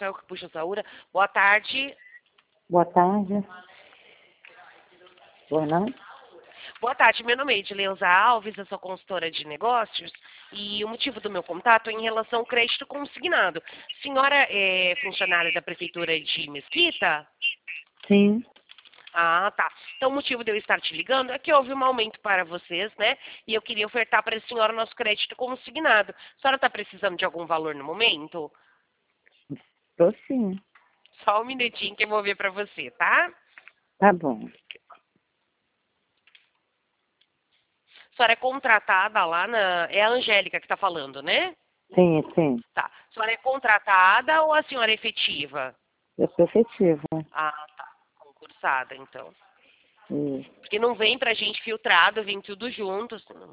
eu que puxo a Saúra. Boa tarde. Boa tarde. Boa noite. Boa tarde, meu nome é Edileuza Alves, eu sou consultora de negócios e o motivo do meu contato é em relação ao crédito consignado. Senhora é funcionária da Prefeitura de Mesquita? Sim. Ah, tá. Então o motivo de eu estar te ligando é que houve um aumento para vocês, né? E eu queria ofertar para a senhora o nosso crédito consignado. A senhora está precisando de algum valor no momento? Tô sim. Só um minutinho que eu vou ver para você, tá? Tá bom. A senhora é contratada lá na... É a Angélica que está falando, né? Sim, sim. Tá. A senhora é contratada ou a senhora é efetiva? Eu sou efetiva. Ah, tá. Concursada, então. Isso. Porque não vem pra gente filtrado, vem tudo junto.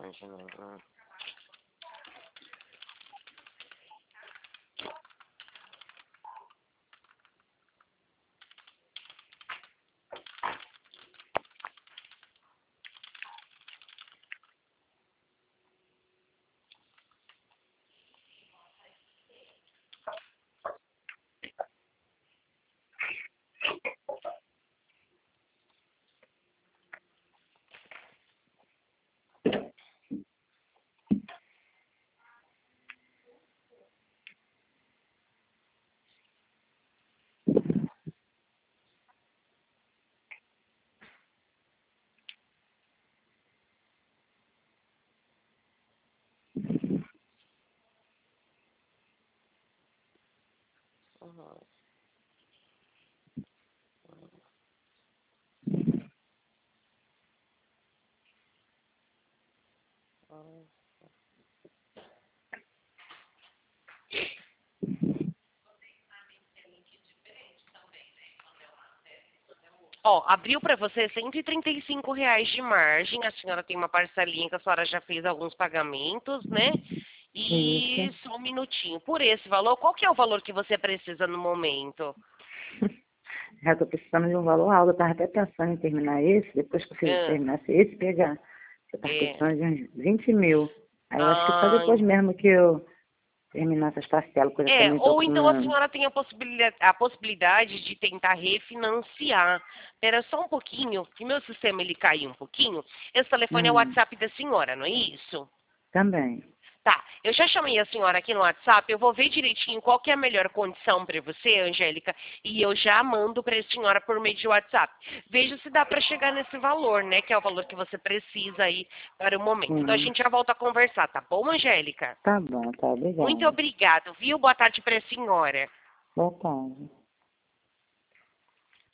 Ó, abriu para você R$ 135 de margem. A senhora tem uma parcelinha que a senhora já fez alguns pagamentos, né? E Isso. só um minutinho. Por esse valor, qual que é o valor que você precisa no momento? Já tô precisando de um valor alto. Eu tava até pensando em terminar esse, depois que eu Ah, terminasse esse, pegar. Eu tava é. precisando de uns 20 mil. Aí eu acho que só Ah, depois mesmo que eu terminar essas parcelas, porque eu também tô ou com então a uma... senhora tem a possibilidade de tentar refinanciar. Espera só um pouquinho, que meu sistema ele caiu um pouquinho. Esse telefone é o Hum, WhatsApp da senhora, não é isso? também. Tá, eu já chamei a senhora aqui no WhatsApp, eu vou ver direitinho qual que é a melhor condição para você, Angélica, e eu já mando para a senhora por meio de WhatsApp. Veja se dá para chegar nesse valor, né, que é o valor que você precisa aí para o momento. Então a Sim. gente já volta a conversar, tá bom, Angélica? Tá bom, tá. Muito Obrigada. obrigado, viu? Boa tarde para a senhora. Boa tarde.